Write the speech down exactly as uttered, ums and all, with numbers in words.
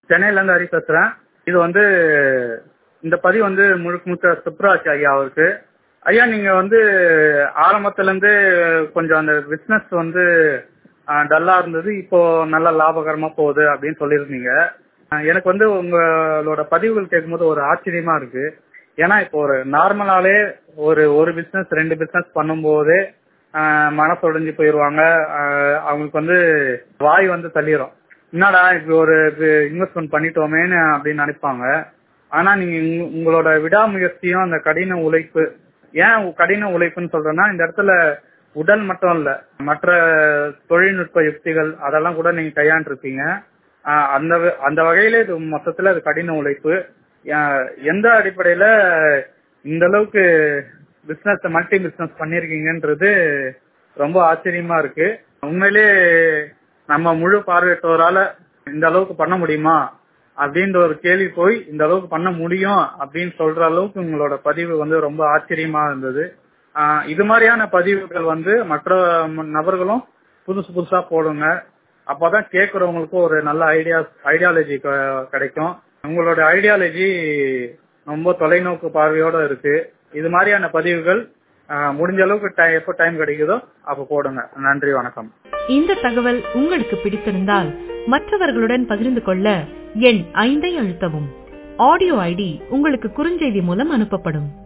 சென்னையில இருந்து ஹரி பேசுறேன். இது வந்து இந்த பதிவு வந்து முழுக்க முழுக்க சுப்ராஜ் ஐயா அவருக்கு. ஐயா, நீங்க வந்து ஆரம்பத்துல இருந்து கொஞ்சம் அந்த பிசினஸ் வந்து டல்லா இருந்தது, இப்போ நல்ல லாபகரமா போகுது அப்படின்னு சொல்லியிருந்தீங்க. எனக்கு வந்து உங்களோட பதிவுகள் கேட்கும்போது ஒரு ஆச்சரியமா இருக்கு. ஏன்னா இப்போ ஒரு நார்மலாலே ஒரு ஒரு பிசினஸ் ரெண்டு பிசினஸ் பண்ணும்போதே மனசு உடைஞ்சு போயிடுவாங்க. அவங்களுக்கு வந்து வாய் வந்து தள்ளிடும். என்னடா இப்படி ஒரு இன்வெஸ்ட்மெண்ட் பண்ணிட்டோமேன்னு அப்படின்னு நினைப்பாங்க. ஆனா நீங்க உங்களோட விடாமுயற்சியும் அந்த கடின உழைப்பு, ஏன் கடின உழைப்புன்னு சொல்றேன்னா, இந்த இடத்துல உடல் மட்டும் இல்ல, மற்ற தொழில்நுட்ப யுக்திகள் அதெல்லாம் கூட நீங்க கையாண்டிருப்பீங்க. அந்த அந்த வகையில இது மொத்தத்துல அது கடின உழைப்பு. எந்த அடிப்படையில இந்த அளவுக்கு பிசினஸ் மல்டி பிசினஸ் பண்ணிருக்கீங்கன்றது ரொம்ப ஆச்சரியமா இருக்கு. உண்மையிலே நம்ம முழு பார்வையற்றோரால இந்த அளவுக்கு பண்ண முடியுமா அப்படின்ற ஒரு கேள்வி போய் இந்த அளவுக்கு பண்ண முடியும் அப்படின்னு சொல்ற அளவுக்கு உங்களோட பதிவு வந்து ரொம்ப ஆச்சரியமா இருந்தது. இது மாதிரியான பதிவுகள் வந்து மற்ற நபர்களும் புதுசு புதுசா போடுங்க. அப்பதான் கேட்கறவங்களுக்கும் ஒரு நல்ல ஐடியா ஐடியாலஜி கிடைக்கும். உங்களோட ஐடியாலஜி ரொம்ப தொலைநோக்கு பார்வையோட இருக்கு. இது மாதிரியான பதிவுகள் முடிஞ்ச அளவுக்கு எப்போ டைம் கிடைக்குதோ அப்ப போடுங்க. நன்றி, வணக்கம். இந்த தகவல் உங்களுக்கு பிடித்திருந்தால் மற்றவர்களுடன் பகிர்ந்து கொள்ள எண் ஐந்தை அழுத்தவும். ஆடியோ ஐடி உங்களுக்கு குறுஞ்செய்தி மூலம் அனுப்பப்படும்.